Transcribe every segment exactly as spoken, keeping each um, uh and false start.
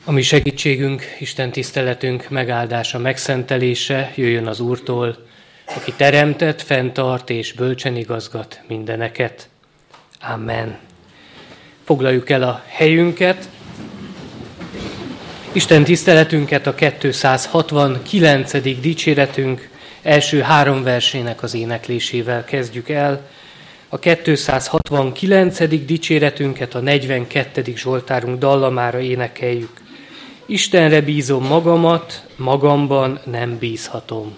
A mi segítségünk, Isten tiszteletünk megáldása, megszentelése jöjjön az Úrtól, aki teremtett, fenntart és bölcsen igazgat mindeneket. Amen. Foglaljuk el a helyünket. Isten tiszteletünket a kétszázhatvankilencedik dicséretünk első három versének az éneklésével kezdjük el. A kétszázhatvankilencedik dicséretünket a negyvenkettedik zsoltárunk dallamára énekeljük. Istenre bízom magamat, magamban nem bízhatom.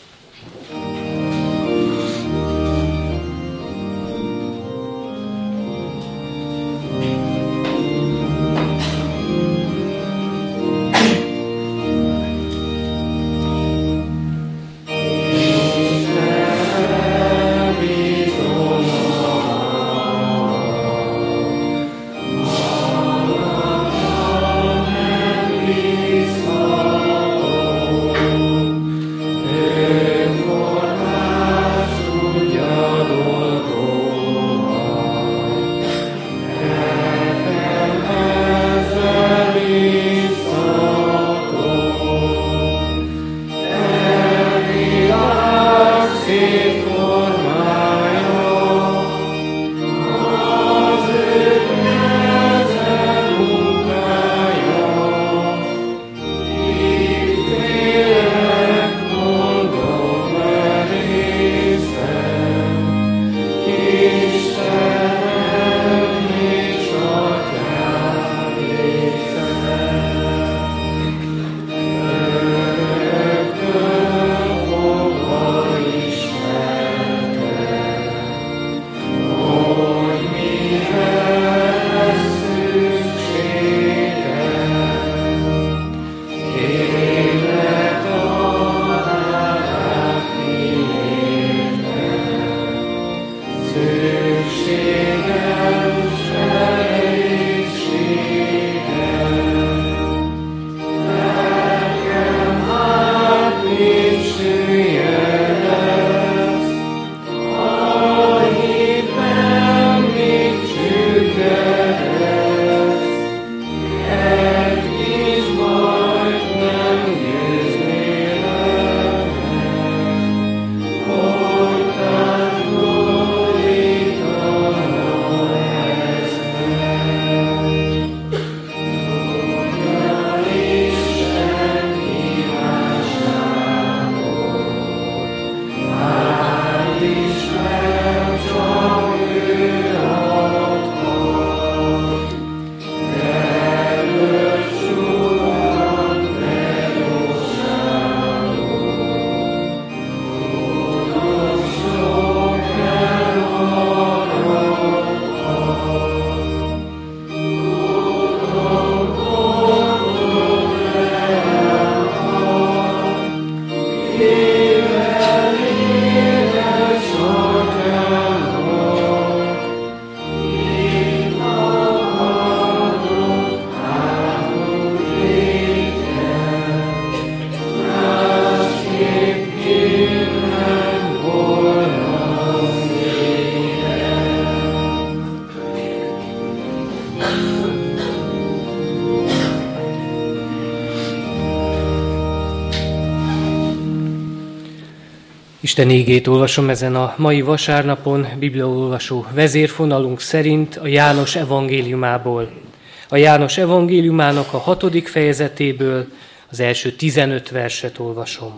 Isten ígét olvasom ezen a mai vasárnapon, bibliaolvasó vezérfonalunk szerint a János evangéliumából. A János evangéliumának a hatodik fejezetéből az első tizenöt verset olvasom.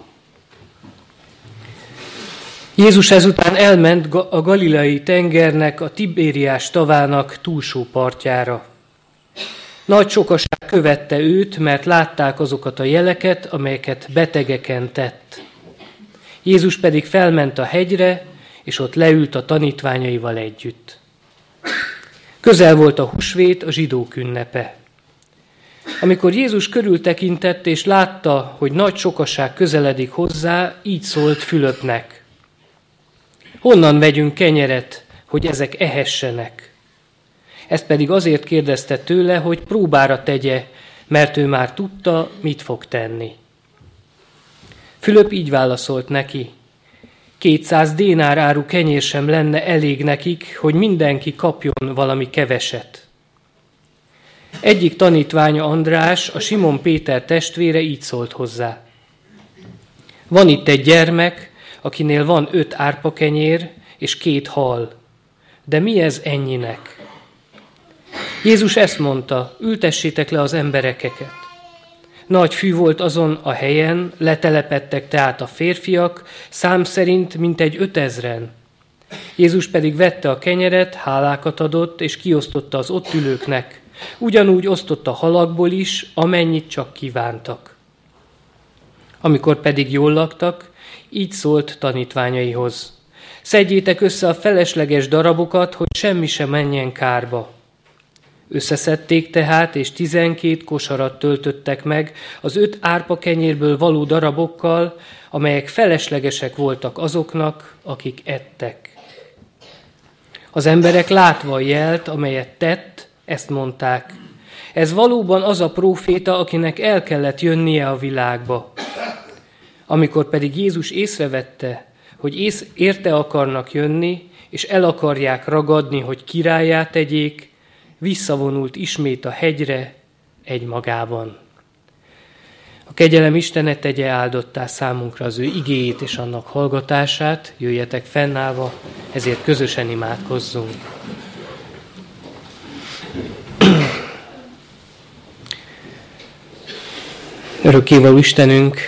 Jézus ezután elment a Galileai tengernek, a Tibériás tavának túlsó partjára. Nagy sokaság követte őt, mert látták azokat a jeleket, amelyeket betegeken tett. Jézus pedig felment a hegyre, és ott leült a tanítványaival együtt. Közel volt a húsvét, a zsidók ünnepe. Amikor Jézus körültekintett, és látta, hogy nagy sokaság közeledik hozzá, így szólt Fülöpnek. Honnan vegyünk kenyeret, hogy ezek ehessenek? Ezt pedig azért kérdezte tőle, hogy próbára tegye, mert ő már tudta, mit fog tenni. Fülöp így válaszolt neki, kétszáz dénár áru kenyér sem lenne elég nekik, hogy mindenki kapjon valami keveset. Egyik tanítványa, András, a Simon Péter testvére így szólt hozzá. Van itt egy gyermek, akinél van öt árpakenyér és két hal. De mi ez ennyinek? Jézus ezt mondta, ültessétek le az emberekeket. Nagy fű volt azon a helyen, letelepedtek tehát a férfiak, szám szerint mintegy ötezren. Jézus pedig vette a kenyeret, hálákat adott, és kiosztotta az ott ülőknek. Ugyanúgy osztotta halakból is, amennyit csak kívántak. Amikor pedig jól laktak, így szólt tanítványaihoz. Szedjétek össze a felesleges darabokat, hogy semmi sem menjen kárba. Összeszedték tehát, és tizenkét kosarat töltöttek meg az öt árpa kenyérből való darabokkal, amelyek feleslegesek voltak azoknak, akik ettek. Az emberek látva a jelt, amelyet tett, ezt mondták. Ez valóban az a próféta, akinek el kellett jönnie a világba. Amikor pedig Jézus észrevette, hogy ész, érte akarnak jönni, és el akarják ragadni, hogy királlyá tegyék, visszavonult ismét a hegyre egymagában. A kegyelem Istene tegye áldottá számunkra az ő igéjét és annak hallgatását, jöjjetek fennállva, ezért közösen imádkozzunk. Örökkévaló Istenünk,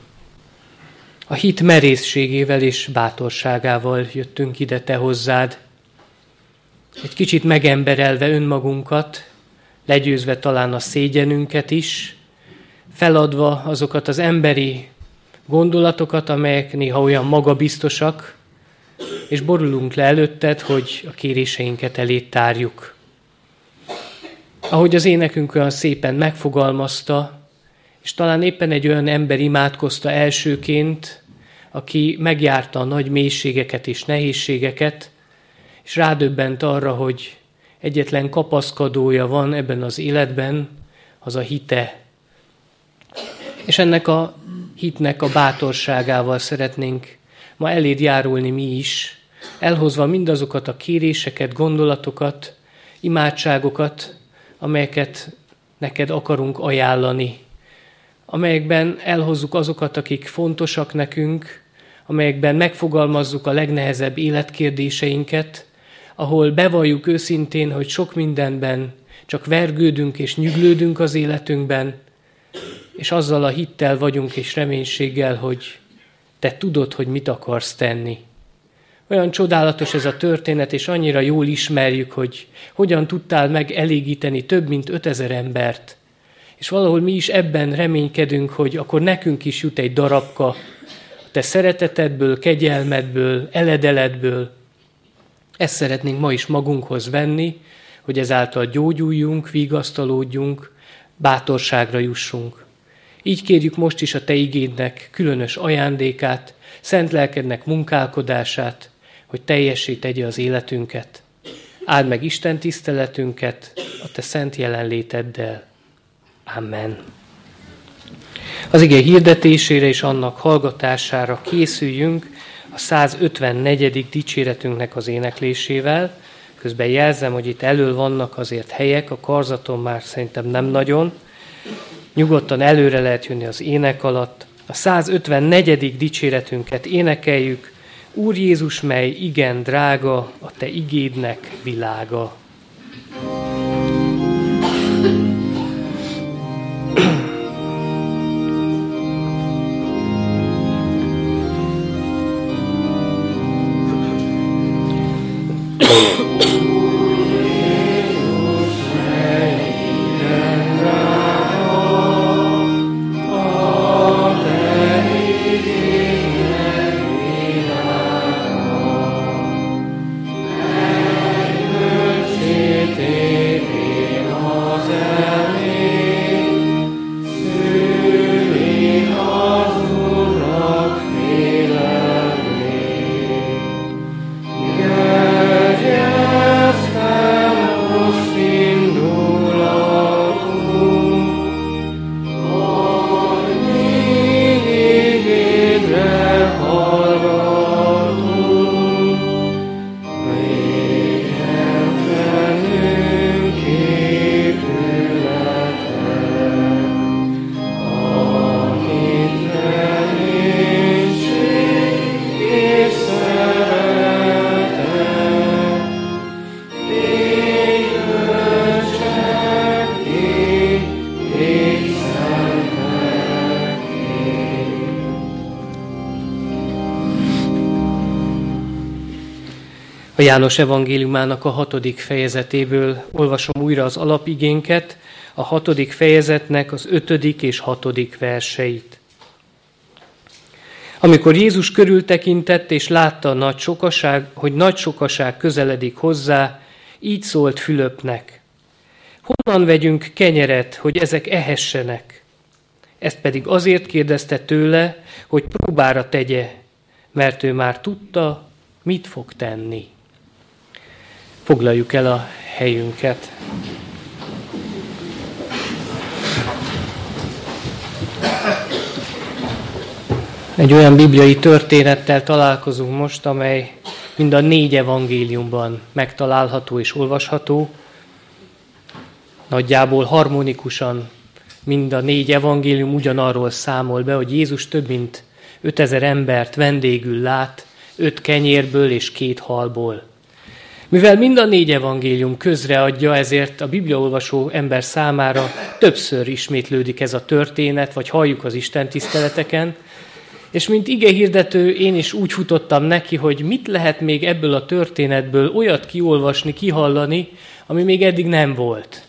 a hit merészségével és bátorságával jöttünk ide Te hozzád, egy kicsit megemberelve önmagunkat, legyőzve talán a szégyenünket is, feladva azokat az emberi gondolatokat, amelyek néha olyan magabiztosak, és borulunk le előtted, hogy a kéréseinket eléd tárjuk. Ahogy az énekünk olyan szépen megfogalmazta, és talán éppen egy olyan ember imádkozta elsőként, aki megjárta a nagy mélységeket és nehézségeket, és rádöbbent arra, hogy egyetlen kapaszkodója van ebben az életben, az a hite. És ennek a hitnek a bátorságával szeretnénk ma eléd járulni mi is, elhozva mindazokat a kéréseket, gondolatokat, imádságokat, amelyeket neked akarunk ajánlani, amelyekben elhozzuk azokat, akik fontosak nekünk, amelyekben megfogalmazzuk a legnehezebb életkérdéseinket, ahol bevalljuk őszintén, hogy sok mindenben csak vergődünk és nyüglődünk az életünkben, és azzal a hittel vagyunk és reménységgel, hogy te tudod, hogy mit akarsz tenni. Olyan csodálatos ez a történet, és annyira jól ismerjük, hogy hogyan tudtál megelégíteni több mint ötezer embert. És valahol mi is ebben reménykedünk, hogy akkor nekünk is jut egy darabka a te szeretetedből, kegyelmedből, eledeledből. Ezt szeretnénk ma is magunkhoz venni, hogy ezáltal gyógyuljunk, vigasztalódjunk, bátorságra jussunk. Így kérjük most is a te igédnek különös ajándékát, szent lelkednek munkálkodását, hogy teljessé tegye az életünket. Áld meg Isten tiszteletünket a te szent jelenléteddel. Amen. Az ige hirdetésére és annak hallgatására készüljünk a százötvennegyedik dicséretünknek az éneklésével. Közben jelzem, hogy itt elől vannak azért helyek, a karzaton már szerintem nem nagyon. Nyugodtan előre lehet jönni az ének alatt. A százötvennegyedik dicséretünket énekeljük. Úr Jézus, mely igen drága, a te igédnek világa. Amen. A János evangéliumának a hatodik fejezetéből olvasom újra az alapigénket, a hatodik fejezetnek az ötödik és hatodik verseit. Amikor Jézus körültekintett és látta a nagy sokaság, hogy nagy sokaság közeledik hozzá, így szólt Fülöpnek: honnan vegyünk kenyeret, hogy ezek ehessenek? Ezt pedig azért kérdezte tőle, hogy próbára tegye, mert ő már tudta, mit fog tenni. Foglaljuk el a helyünket. Egy olyan bibliai történettel találkozunk most, amely mind a négy evangéliumban megtalálható és olvasható. Nagyjából harmonikusan mind a négy evangélium ugyanarról számol be, hogy Jézus több mint ötezer embert vendégül lát, öt kenyérből és két halból. Mivel mind a négy evangélium közreadja, ezért a bibliaolvasó ember számára többször ismétlődik ez a történet, vagy halljuk az istentiszteleteken, és mint igehirdető én is úgy futottam neki, hogy mit lehet még ebből a történetből olyat kiolvasni, kihallani, ami még eddig nem volt.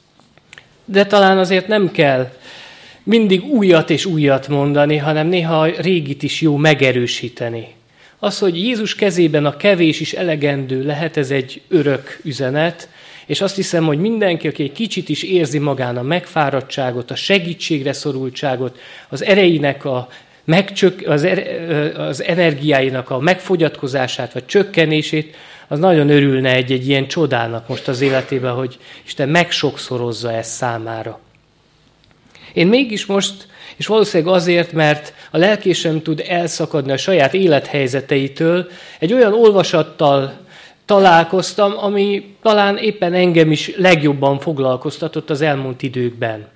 De talán azért nem kell mindig újat és újat mondani, hanem néha a régit is jó megerősíteni. Az, hogy Jézus kezében a kevés is elegendő lehet, ez egy örök üzenet, és azt hiszem, hogy mindenki, aki egy kicsit is érzi magán a megfáradtságot, a segítségre szorultságot, az erejének a megcsök, az, er, az energiáinak a megfogyatkozását vagy csökkenését, az nagyon örülne egy-egy ilyen csodának most az életében, hogy Isten megsokszorozza ezt számára. Én mégis most, és valószínűleg azért, mert a lelkésem tud elszakadni a saját élethelyzeteitől, egy olyan olvasattal találkoztam, ami talán éppen engem is legjobban foglalkoztatott az elmúlt időkben.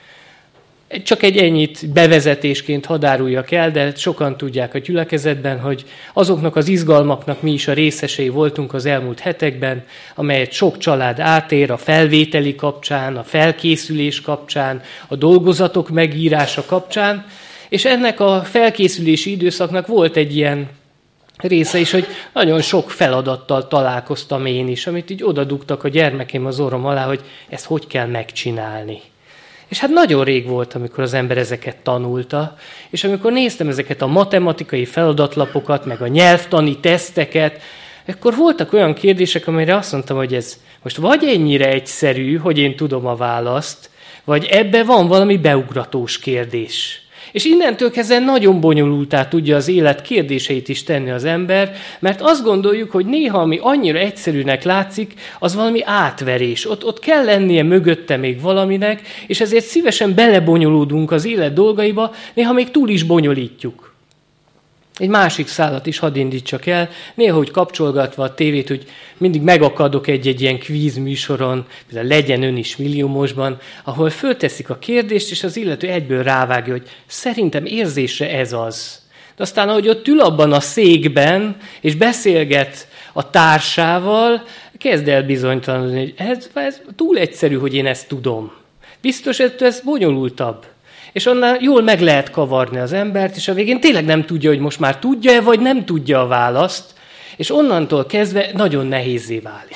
Csak egy ennyit bevezetésként hadd áruljak el, de sokan tudják a gyülekezetben, hogy azoknak az izgalmaknak mi is a részesei voltunk az elmúlt hetekben, amelyet sok család átér a felvételi kapcsán, a felkészülés kapcsán, a dolgozatok megírása kapcsán, és ennek a felkészülési időszaknak volt egy ilyen része is, hogy nagyon sok feladattal találkoztam én is, amit így odadugtak a gyermekeim az orrom alá, hogy ezt hogy kell megcsinálni. És hát nagyon rég volt, amikor az ember ezeket tanulta, és amikor néztem ezeket a matematikai feladatlapokat, meg a nyelvtani teszteket, akkor voltak olyan kérdések, amelyre azt mondtam, hogy ez most vagy ennyire egyszerű, hogy én tudom a választ, vagy ebbe van valami beugratós kérdés. És innentől kezdve nagyon bonyolultá tudja az élet kérdéseit is tenni az ember, mert azt gondoljuk, hogy néha, ami annyira egyszerűnek látszik, az valami átverés. Ott, ott kell lennie mögötte még valaminek, és ezért szívesen belebonyolódunk az élet dolgaiba, néha még túl is bonyolítjuk. Egy másik szálat is hadd indítsak el, néha, hogy kapcsolgatva a tévét, hogy mindig megakadok egy-egy ilyen kvíz műsoron, például Legyen ön is milliómosban, ahol fölteszik a kérdést, és az illető egyből rávágja, hogy szerintem érzésre ez az. De aztán, ahogy ott ül abban a székben, és beszélget a társával, kezd el bizonytalanodni, hogy ez, ez túl egyszerű, hogy én ezt tudom. Biztos, hogy ez bonyolultabb. És onnan jól meg lehet kavarni az embert, és a végén tényleg nem tudja, hogy most már tudja-e, vagy nem tudja a választ, és onnantól kezdve nagyon nehézzé válik.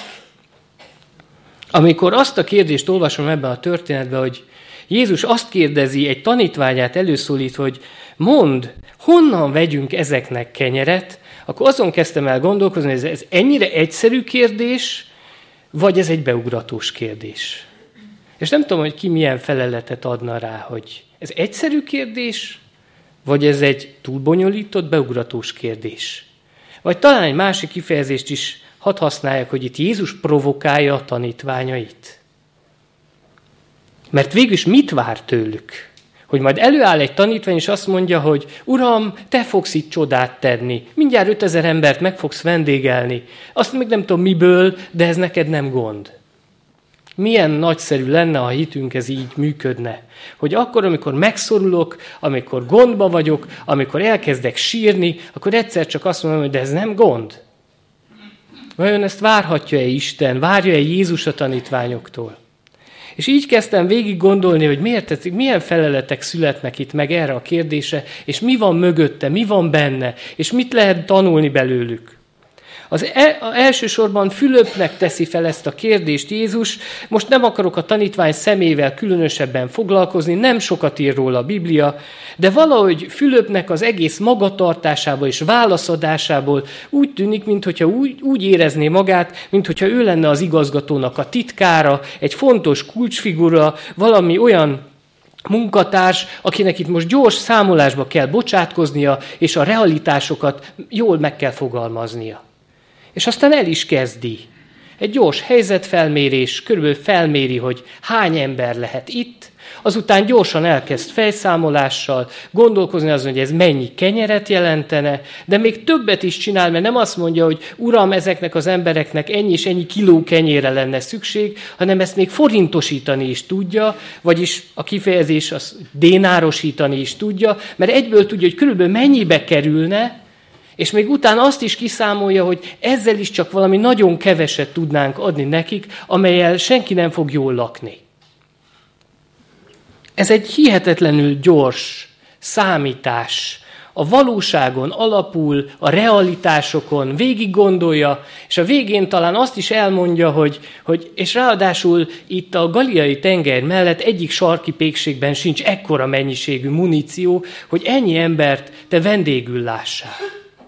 Amikor azt a kérdést olvasom ebben a történetben, hogy Jézus azt kérdezi egy tanítványát előszólítva, hogy mondd, honnan vegyünk ezeknek kenyeret, akkor azon kezdtem el gondolkozni, hogy ez ennyire egyszerű kérdés, vagy ez egy beugratós kérdés. És nem tudom, hogy ki milyen feleletet adna rá, hogy ez egyszerű kérdés, vagy ez egy túlbonyolított, beugratós kérdés. Vagy talán egy másik kifejezést is hadd használják, hogy itt Jézus provokálja a tanítványait. Mert végülis mit vár tőlük? Hogy majd előáll egy tanítvány, és azt mondja, hogy Uram, te fogsz itt csodát tenni. Mindjárt ötezer embert meg fogsz vendégelni. Azt még nem tudom miből, de ez neked nem gond. Milyen nagyszerű lenne, ha a hitünk ez így működne. Hogy akkor, amikor megszorulok, amikor gondba vagyok, amikor elkezdek sírni, akkor egyszer csak azt mondom, hogy de ez nem gond. Vajon ezt várhatja-e Isten? Várja-e Jézus a tanítványoktól? És így kezdtem végig gondolni, hogy miért tetszik, milyen feleletek születnek itt meg erre a kérdésre, és mi van mögötte, mi van benne, és mit lehet tanulni belőlük. Az el, elsősorban Fülöpnek teszi fel ezt a kérdést Jézus. Most nem akarok a tanítvány szemével különösebben foglalkozni, nem sokat ír róla a Biblia, de valahogy Fülöpnek az egész magatartásából és válaszadásából úgy tűnik, mintha úgy, úgy érezné magát, mintha ő lenne az igazgatónak a titkára, egy fontos kulcsfigura, valami olyan munkatárs, akinek itt most gyors számolásba kell bocsátkoznia, és a realitásokat jól meg kell fogalmaznia. És aztán el is kezdi. Egy gyors helyzetfelmérés, körülbelül felméri, hogy hány ember lehet itt, azután gyorsan elkezd fejszámolással, gondolkozni azon, hogy ez mennyi kenyeret jelentene, de még többet is csinál, mert nem azt mondja, hogy uram, ezeknek az embereknek ennyi és ennyi kiló kenyérre lenne szükség, hanem ezt még forintosítani is tudja, vagyis a kifejezés az dénárosítani is tudja, mert egyből tudja, hogy körülbelül mennyibe kerülne, és még utána azt is kiszámolja, hogy ezzel is csak valami nagyon keveset tudnánk adni nekik, amellyel senki nem fog jól lakni. Ez egy hihetetlenül gyors számítás. A valóságon alapul, a realitásokon végig gondolja, és a végén talán azt is elmondja, hogy, hogy és ráadásul itt a Galileai tenger mellett egyik sarki pékségben sincs ekkora mennyiségű muníció, hogy ennyi embert te vendégül lássál.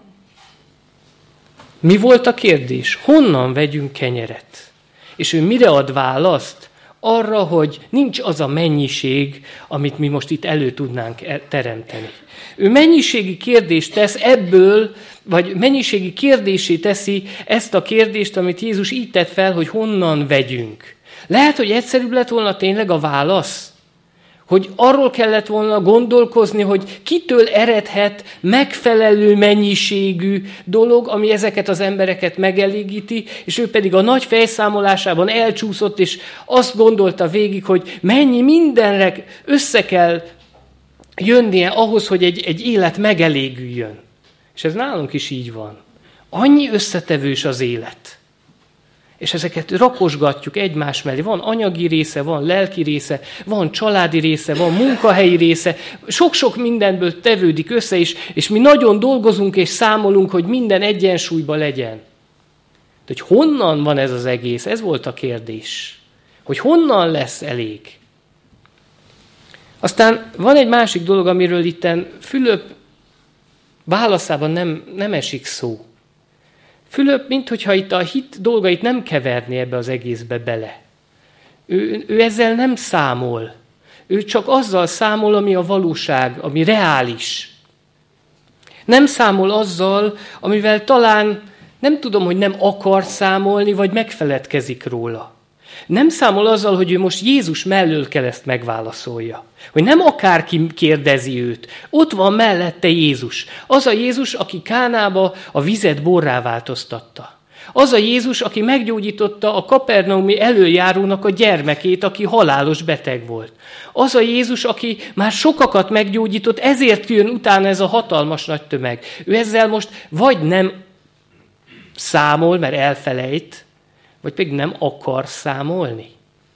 Mi volt a kérdés? Honnan vegyünk kenyeret? És ő mire ad választ? Arra, hogy nincs az a mennyiség, amit mi most itt elő tudnánk teremteni. Ő mennyiségi kérdést tesz ebből, vagy mennyiségi kérdésé teszi ezt a kérdést, amit Jézus így tett fel, hogy honnan vegyünk. Lehet, hogy egyszerűbb lett volna tényleg a válasz? Hogy arról kellett volna gondolkozni, hogy kitől eredhet megfelelő mennyiségű dolog, ami ezeket az embereket megelégíti, és ő pedig a nagy fejszámolásában elcsúszott, és azt gondolta végig, hogy mennyi mindenre össze kell jönnie ahhoz, hogy egy, egy élet megelégüljön. És ez nálunk is így van. Annyi összetevős az élet. És ezeket rakosgatjuk egymás mellé. Van anyagi része, van lelki része, van családi része, van munkahelyi része. Sok-sok mindenből tevődik össze, és, és mi nagyon dolgozunk és számolunk, hogy minden egyensúlyban legyen. De hogy honnan van ez az egész? Ez volt a kérdés. Hogy honnan lesz elég? Aztán van egy másik dolog, amiről itten Fülöp válaszában nem, nem esik szó. Fülöp, minthogyha itt a hit dolgait nem keverné ebbe az egészbe bele. Ő, ő ezzel nem számol. Ő csak azzal számol, ami a valóság, ami reális. Nem számol azzal, amivel talán nem tudom, hogy nem akar számolni, vagy megfeledkezik róla. Nem számol azzal, hogy ő most Jézus mellől kell ezt megválaszolja. Hogy nem akárki kérdezi őt. Ott van mellette Jézus. Az a Jézus, aki Kánába a vizet borrá változtatta. Az a Jézus, aki meggyógyította a kapernaumi elöljárónak a gyermekét, aki halálos beteg volt. Az a Jézus, aki már sokakat meggyógyított, ezért jön utána ez a hatalmas nagy tömeg. Ő ezzel most vagy nem számol, mert elfelejt, vagy pedig nem akar számolni.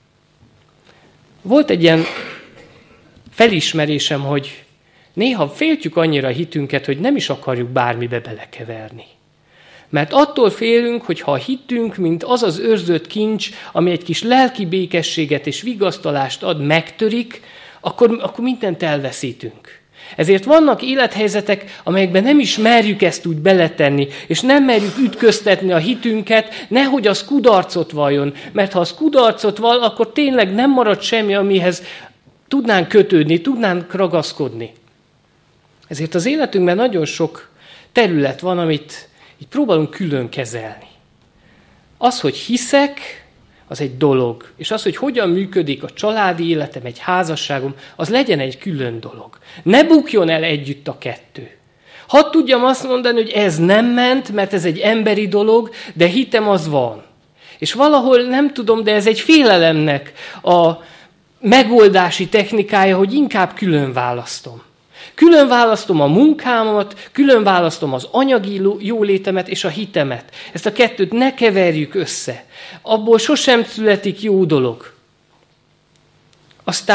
Volt egy ilyen felismerésem, hogy néha féltjük annyira a hitünket, hogy nem is akarjuk bármibe belekeverni. Mert attól félünk, hogy ha a hitünk, mint az az őrzött kincs, ami egy kis lelki békességet és vigasztalást ad, megtörik, akkor, akkor mindent elveszítünk. Ezért vannak élethelyzetek, amelyekben nem is merjük ezt úgy beletenni, és nem merjük ütköztetni a hitünket, nehogy az kudarcot valljon. Mert ha az kudarcot vall, akkor tényleg nem marad semmi, amihez tudnánk kötődni, tudnánk ragaszkodni. Ezért az életünkben nagyon sok terület van, amit így próbálunk külön kezelni. Az, hogy hiszek, az egy dolog. És az, hogy hogyan működik a családi életem, egy házasságom, az legyen egy külön dolog. Ne bukjon el együtt a kettő. Hadd tudjam azt mondani, hogy ez nem ment, mert ez egy emberi dolog, de hitem az van. És valahol nem tudom, de ez egy félelemnek a megoldási technikája, hogy inkább külön választom. Külön választom a munkámat, külön választom az anyagi jólétemet és a hitemet. Ezt a kettőt ne keverjük össze. Abból sosem születik jó dolog. Aztán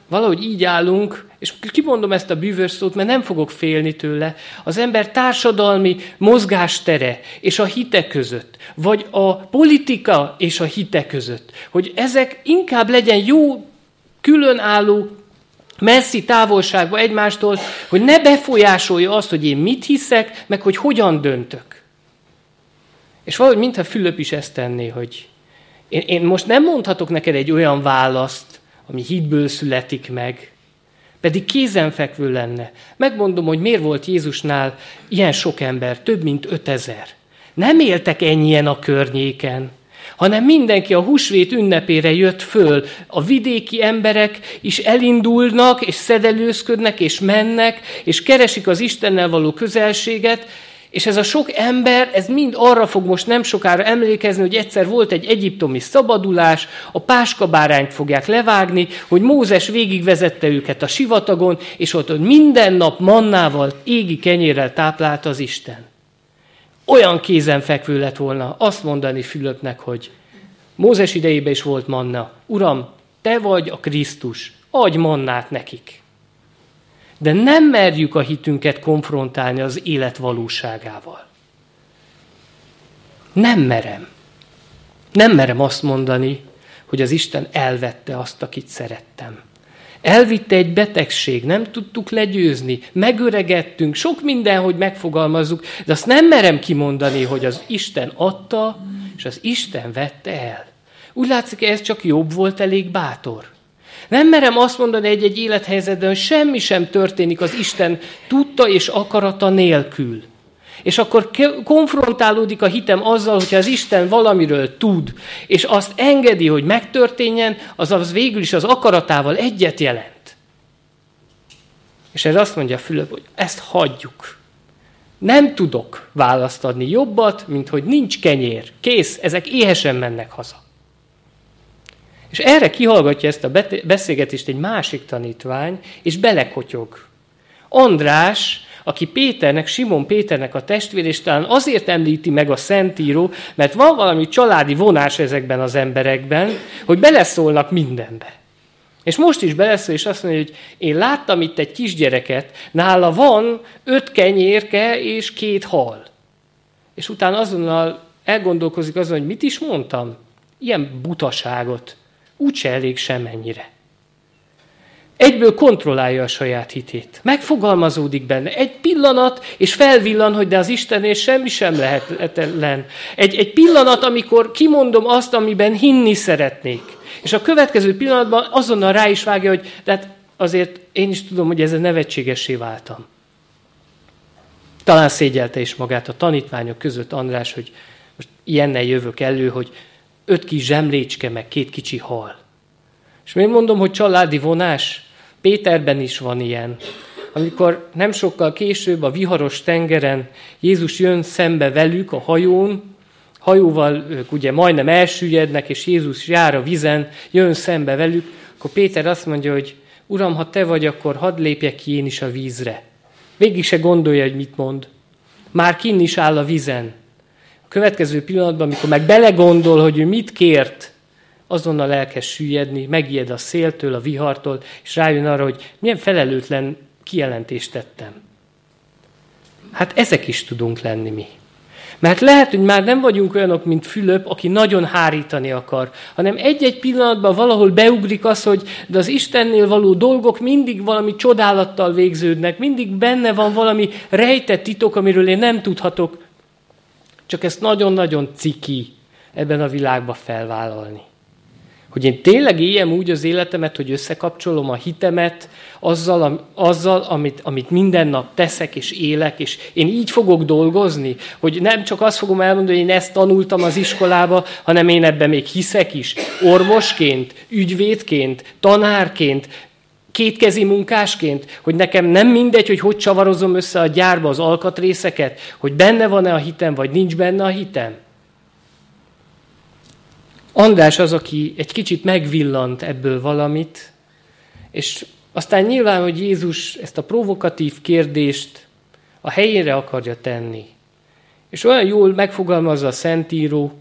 Valahogy így állunk, és kimondom ezt a bűvös szót, mert nem fogok félni tőle, az ember társadalmi mozgástere és a hite között, vagy a politika és a hite között, hogy ezek inkább legyen jó, különálló, messzi távolságba egymástól, hogy ne befolyásolja azt, hogy én mit hiszek, meg hogy hogyan döntök. És valahogy mintha Fülöp is ezt tenné, hogy én, én most nem mondhatok neked egy olyan választ, ami hitből születik meg, pedig kézenfekvő lenne. Megmondom, hogy miért volt Jézusnál ilyen sok ember, több mint ötezer. Nem éltek ennyien a környéken, hanem mindenki a húsvét ünnepére jött föl. A vidéki emberek is elindulnak, és szedelőzködnek, és mennek, és keresik az Istennel való közelséget, és ez a sok ember, ez mind arra fog most nem sokára emlékezni, hogy egyszer volt egy egyiptomi szabadulás, a páskabárányt fogják levágni, hogy Mózes végigvezette őket a sivatagon, és ott hogy minden nap mannával, égi kenyérrel táplálta az Isten. Olyan kézenfekvő lett volna azt mondani Fülöpnek, hogy Mózes idejében is volt manna. Uram, te vagy a Krisztus, adj mannát nekik. De nem merjük a hitünket konfrontálni az élet valóságával. Nem merem. Nem merem azt mondani, hogy az Isten elvette azt, akit szerettem. Elvitte egy betegség, nem tudtuk legyőzni, megöregettünk, sok minden, hogy megfogalmazzuk, de azt nem merem kimondani, hogy az Isten adta, és az Isten vette el. Úgy látszik, ez csak Jobb volt elég bátor. Nem merem azt mondani egy-egy élethelyzetben, hogy semmi sem történik az Isten tudta és akarata nélkül. És akkor konfrontálódik a hitem azzal, hogyha az Isten valamiről tud, és azt engedi, hogy megtörténjen, az az végül is az akaratával egyet jelent. És erre azt mondja Fülöp, hogy ezt hagyjuk. Nem tudok választ adni jobbat, mint hogy nincs kenyér. Kész, ezek éhesen mennek haza. És erre kihallgatja ezt a beszélgetést egy másik tanítvány, és belekotyog. András, aki Péternek, Simon Péternek a testvér, és talán azért említi meg a Szentíró, mert van valami családi vonás ezekben az emberekben, hogy beleszólnak mindenbe. És most is beleszól, és azt mondja, hogy én láttam itt egy kisgyereket, nála van öt kenyérke és két hal. És utána azonnal elgondolkozik azon, hogy mit is mondtam? Ilyen butaságot. Úgyse elég semennyire. Egyből kontrollálja a saját hitét. Megfogalmazódik benne. Egy pillanat, és felvillan, hogy de az Istennél semmi sem lehetetlen. Egy, egy pillanat, amikor kimondom azt, amiben hinni szeretnék. És a következő pillanatban azonnal rá is vágja, hogy de hát azért én is tudom, hogy ezzel nevetségessé váltam. Talán szégyelte is magát a tanítványok között András, hogy most ilyennel jövök elő, hogy öt kis zsemlécske, meg két kicsi hal. És miért mondom, hogy családi vonás? Péterben is van ilyen. Amikor nem sokkal később a viharos tengeren Jézus jön szembe velük a hajón, hajóval ők ugye majdnem elsüllyednek, és Jézus jár a vizen, jön szembe velük, akkor Péter azt mondja, hogy Uram, ha te vagy, akkor hadd lépjek ki én is a vízre. Végig se gondolja, hogy mit mond. Már kinn is áll a vizen. A következő pillanatban, amikor meg belegondol, hogy ő mit kért, azonnal elkezd süllyedni, megijed a széltől, a vihartól, és rájön arra, hogy milyen felelőtlen kijelentést tettem. Hát ezek is tudunk lenni mi. Mert lehet, hogy már nem vagyunk olyanok, mint Fülöp, aki nagyon hárítani akar, hanem egy-egy pillanatban valahol beugrik az, hogy de az Istennél való dolgok mindig valami csodálattal végződnek, mindig benne van valami rejtett titok, amiről én nem tudhatok, csak ezt nagyon-nagyon ciki ebben a világban felvállalni. Hogy én tényleg éljem úgy az életemet, hogy összekapcsolom a hitemet azzal, azzal amit, amit minden nap teszek és élek, és én így fogok dolgozni, hogy nem csak azt fogom elmondani, hogy én ezt tanultam az iskolába, hanem én ebben még hiszek is. Orvosként, ügyvédként, tanárként, kétkezi munkásként, hogy nekem nem mindegy, hogy hogy csavarozom össze a gyárba az alkatrészeket, hogy benne van-e a hitem, vagy nincs benne a hitem. András az, aki egy kicsit megvillant ebből valamit, és aztán nyilván, hogy Jézus ezt a provokatív kérdést a helyére akarja tenni. És olyan jól megfogalmazza a Szentíró,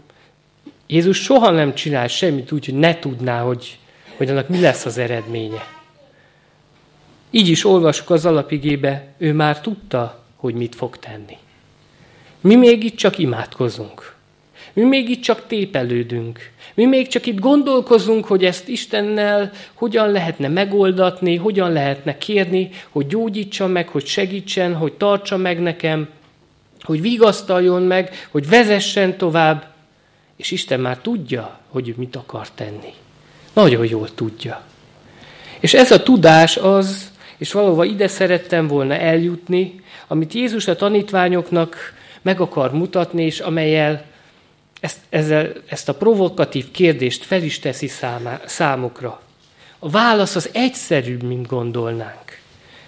Jézus soha nem csinál semmit úgy, hogy ne tudná, hogy, hogy annak mi lesz az eredménye. Így is olvassuk az alapigébe, ő már tudta, hogy mit fog tenni. Mi még itt csak imádkozunk. Mi még itt csak tépelődünk. Mi még csak itt gondolkozunk, hogy ezt Istennel hogyan lehetne megoldatni, hogyan lehetne kérni, hogy gyógyítsa meg, hogy segítsen, hogy tartsa meg nekem, hogy vigasztaljon meg, hogy vezessen tovább. És Isten már tudja, hogy ő mit akar tenni. Nagyon jól tudja. És ez a tudás az, és valóban ide szerettem volna eljutni, amit Jézus a tanítványoknak meg akar mutatni, és amellyel ezt, ezzel, ezt a provokatív kérdést fel is teszi számá, számukra. A válasz az egyszerűbb, mint gondolnánk.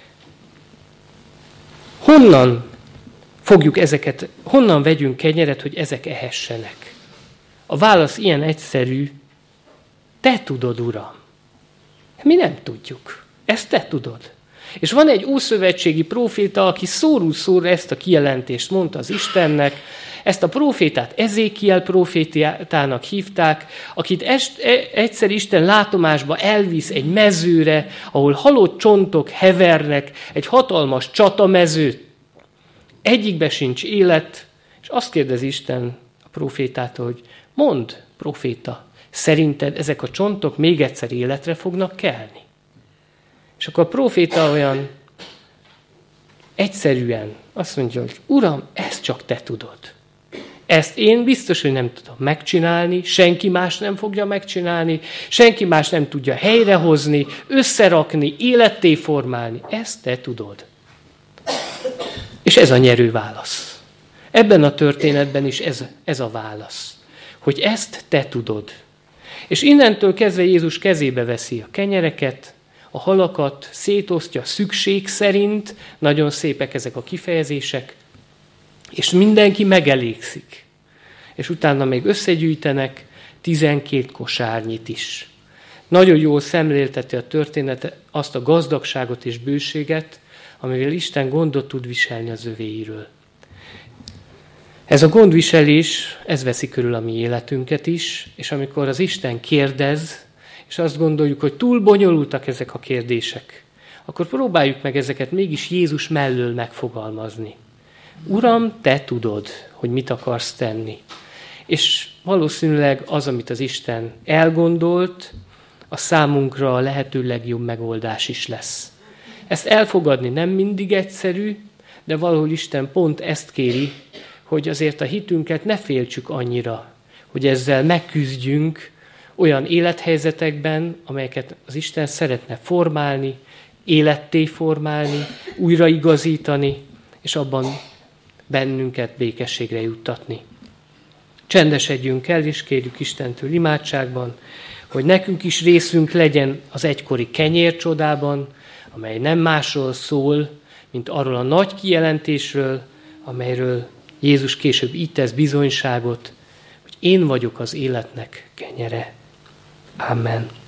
Honnan fogjuk ezeket, honnan vegyünk kenyeret, hogy ezek ehessenek? A válasz ilyen egyszerű, te tudod, Uram. Mi nem tudjuk. Ezt te tudod. És van egy ószövetségi próféta, aki szóról szóra ezt a kijelentést mondta az Istennek. Ezt a prófétát Ezékiel prófétának hívták, akit est, egyszer Isten látomásba elvisz egy mezőre, ahol halott csontok hevernek, egy hatalmas csatamező. Egyikbe sincs élet, és azt kérdezi Isten a prófétától, hogy mondd, próféta, szerinted ezek a csontok még egyszer életre fognak kelni? És akkor a próféta olyan egyszerűen azt mondja, hogy Uram, ezt csak te tudod. Ezt én biztos, hogy nem tudom megcsinálni, senki más nem fogja megcsinálni, senki más nem tudja helyrehozni, összerakni, életté formálni. Ezt te tudod. És ez a nyerő válasz. Ebben a történetben is ez, ez a válasz, hogy ezt te tudod. És innentől kezdve Jézus kezébe veszi a kenyereket, a halakat, szétosztja szükség szerint, nagyon szépek ezek a kifejezések, és mindenki megelégszik. És utána még összegyűjtenek tizenkét kosárnyit is. Nagyon jól szemlélteti a történet azt a gazdagságot és bőséget, amivel Isten gondot tud viselni az övéiről. Ez a gondviselés, ez veszi körül a mi életünket is, és amikor az Isten kérdez, és azt gondoljuk, hogy túl bonyolultak ezek a kérdések, akkor próbáljuk meg ezeket mégis Jézus mellől megfogalmazni. Uram, te tudod, hogy mit akarsz tenni. És valószínűleg az, amit az Isten elgondolt, a számunkra a lehető legjobb megoldás is lesz. Ezt elfogadni nem mindig egyszerű, de valahol Isten pont ezt kéri, hogy azért a hitünket ne féltsük annyira, hogy ezzel megküzdjünk olyan élethelyzetekben, amelyeket az Isten szeretne formálni, életté formálni, újraigazítani, és abban bennünket békességre juttatni. Csendesedjünk el, és kérjük Istentől imádságban, hogy nekünk is részünk legyen az egykori kenyércsodában, amely nem másról szól, mint arról a nagy kijelentésről, amelyről Jézus később így tesz bizonyságot, hogy én vagyok az életnek kenyere. Amen.